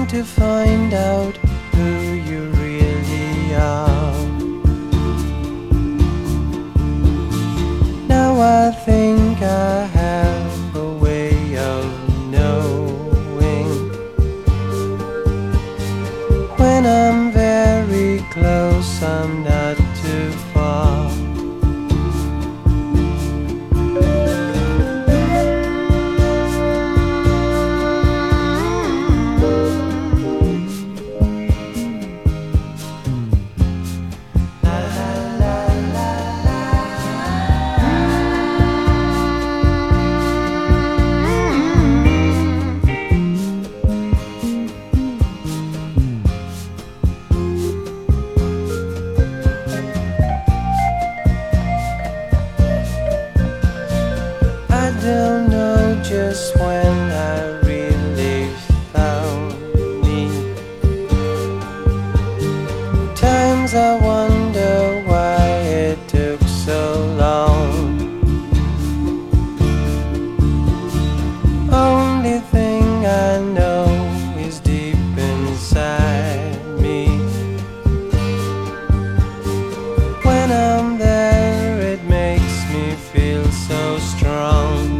to find out who you really are. Now I think I have a way of knowing when I'm very close, I'm not too far. I don't know just when I really found me. Times I wonder why it took so long. Only thing I know is deep inside me. When I'm there, it makes me feel so strong.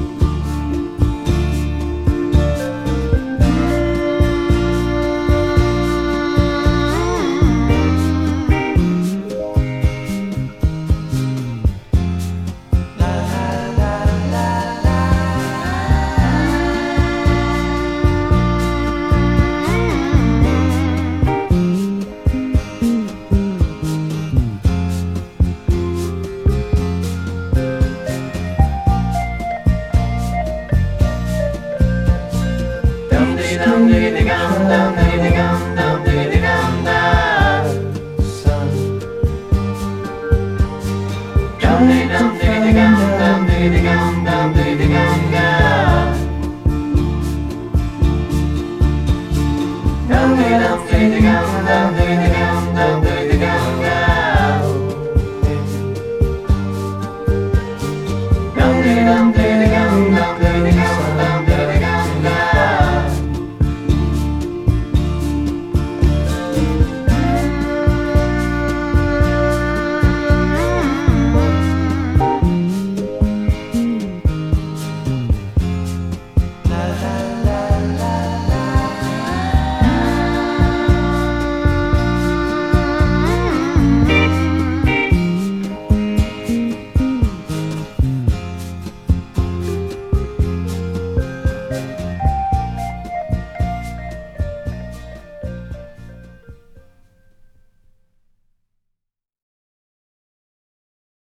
Dum diggity gum, dum diggity gum, dum diggity gum, da, son. Dum diggity gum, dum diggity gum, dum diggity gum, da. Dum diggity gum, dum diggity